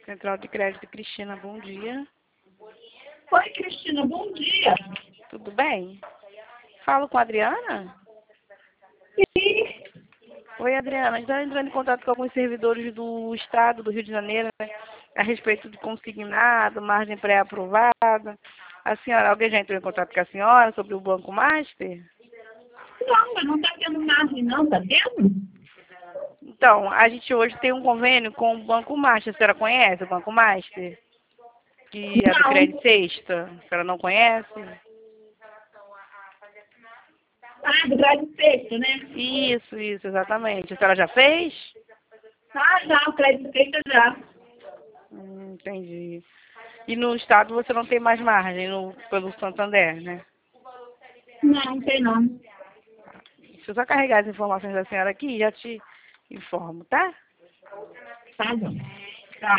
Central de Crédito Cristina, bom dia. Oi, Cristina, bom dia. Tudo bem? Falo com a Adriana? Sim. Oi, Adriana. A gente está entrando em contato com alguns servidores do Estado do Rio de Janeiro, né, a respeito de consignado, margem pré-aprovada. Alguém já entrou em contato com a senhora sobre o Banco Master? Não, mas não está tendo margem, não, está tendo? Então, a gente hoje tem um convênio com o Banco Master. A senhora conhece o Banco Master? Que é do Não. Crédito Sexta? A senhora não conhece? Ah, do crédito feito, né? Isso, exatamente. A senhora já fez? Ah, já, o crédito feito já. Entendi. E no Estado você não tem mais margem pelo Santander, né? Não, não tem não. Deixa eu só carregar as informações da senhora aqui e já te informo, tá? Tá bom. Tá.